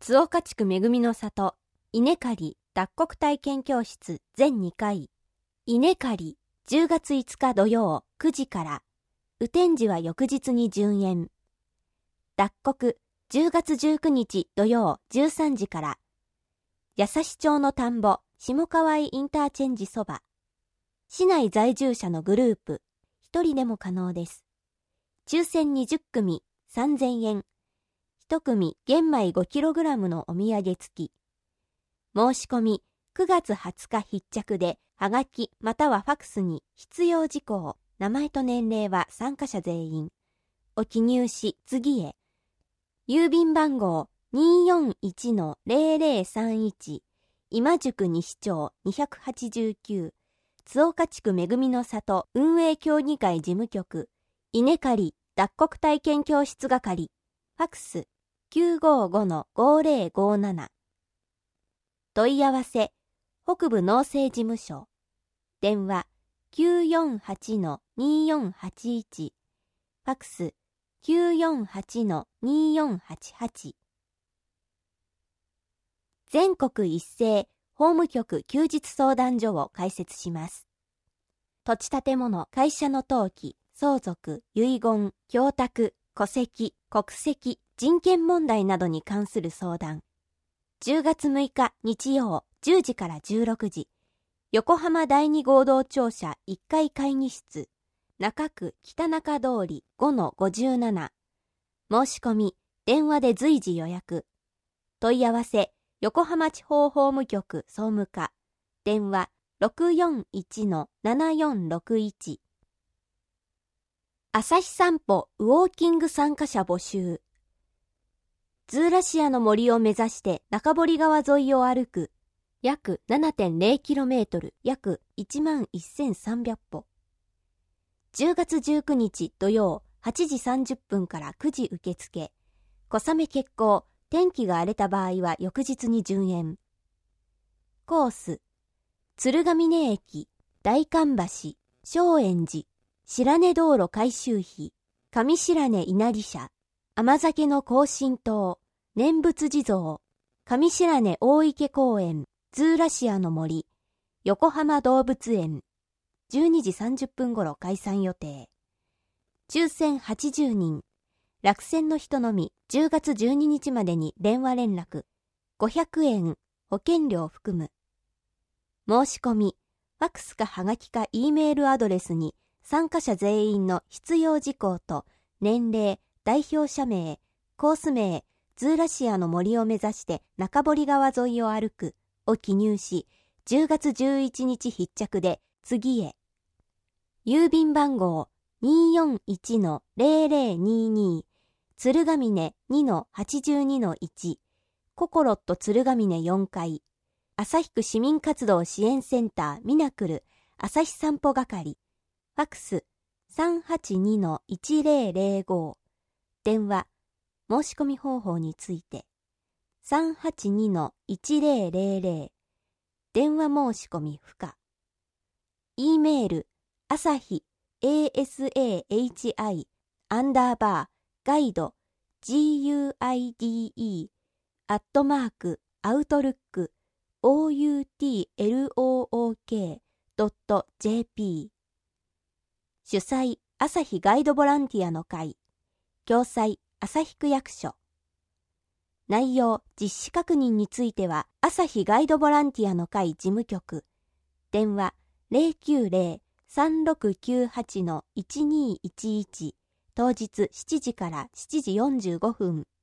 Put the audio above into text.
津岡地区めぐみの里稲刈り脱穀体験教室全2回。稲刈り10月5日土曜9時から。雨天時は翌日に順延。脱穀10月19日土曜13時から。八橋町の田んぼ下川井インターチェンジそば。市内在住者のグループ1人でも可能です。抽選20組3000円。1組玄米 5kg のお土産付き。申し込み9月20日必着で、はがきまたはファクスに必要事項、名前と年齢は参加者全員。お記入し次へ。郵便番号 241-0031 今宿西町289津岡地区めぐみの里運営協議会事務局稲刈り脱穀体験教室係ファクス 955-5057 問い合わせ北部農政事務所電話 948-2481 ファクス 948-2488 全国一斉法務局休日相談所を開設します。土地建物、会社の登記、相続、遺言、供託、戸籍、国籍、人権問題などに関する相談。10月6日日曜10時から16時、横浜第2合同庁舎1階会議室、中区北中通り 5-57。申し込み、電話で随時予約。問い合わせ、横浜地方法務局総務課。電話 641-7461。朝日散歩ウォーキング参加者募集。ズーラシアの森を目指して中堀川沿いを歩く。約 7.0km、約11,300歩。10月19日土曜8時30分から9時受付。小雨決行。天気が荒れた場合は翌日に順延。コース。鶴ヶ峰駅、大寒橋、松園寺、白根道路改修費、上白根稲荷社、甘酒の庚申島、念仏地蔵、上白根大池公園、ズーラシアの森、横浜動物園、12時30分頃開催予定。抽選80人。落選の人のみ10月12日までに電話連絡。500円、保険料含む。申し込み、ファクスかはがきか E メールアドレスに参加者全員の必要事項と年齢、代表者名、コース名、ズーラシアの森を目指して中堀川沿いを歩くを記入し、10月11日必着で次へ。郵便番号 241-0022鶴ヶ峰 2-82-1 ココロット鶴ヶ峰4階旭区市民活動支援センターミナクル朝日散歩係ファクス 382-1005 電話申し込み方法について 382-1000 電話申し込み不可 E メール朝日 ASAHIガイド GUIDE @outlook.jp 主催朝日ガイドボランティアの会共催朝日区役所内容実施確認については朝日ガイドボランティアの会事務局電話 090-3698-1211 当日7時から7時45分